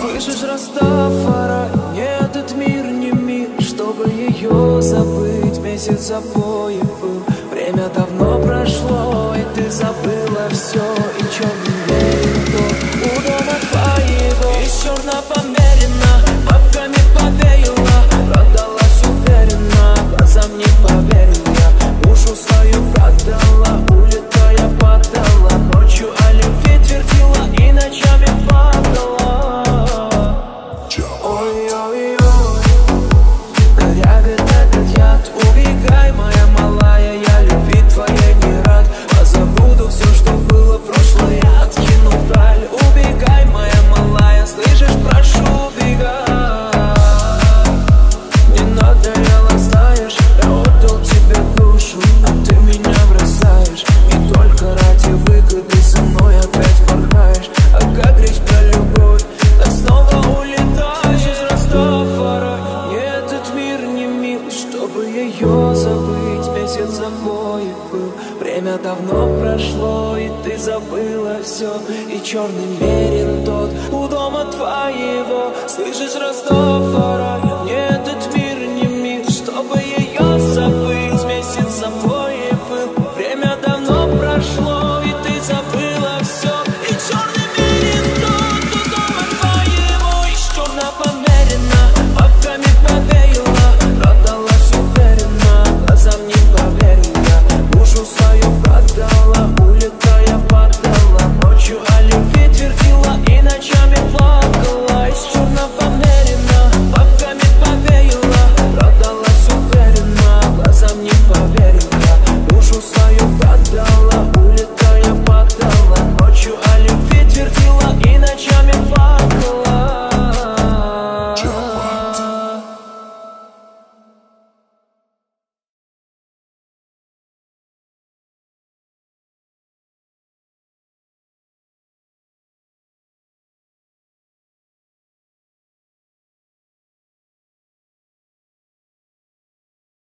Слышишь, Растафарай, нет, этот мир не мир, чтобы ее забыть. Месяц запоев был, время давно прошло, и ты забыла все, и черный мерин тот у дома твоего. И черно померено, бабками повеяла, продалась уверенно, глазам не поверил я. Душу свою продала, улетая падала, ночью о любви твердила и ночами падала. Ой-ой-ой, корягает этот яд. Убегай, моя малая, я любви твоей не рад. А забуду все, что было прошлое, откину вдаль. Убегай, моя малая, слышишь, прошу, убегай. Не надоело, знаешь, я отдал тебе душу, а ты меня бросаешь. И только ради выгоды со мной опять порхаешь. А как речь про любовь, так снова улетаешь. Растафарай, нет, этот мир не мил, чтобы ее забыть. Месяц запоев был, время давно прошло, и ты забыла все. И черный мерин тот у дома твоего. Слышишь, Растафарай,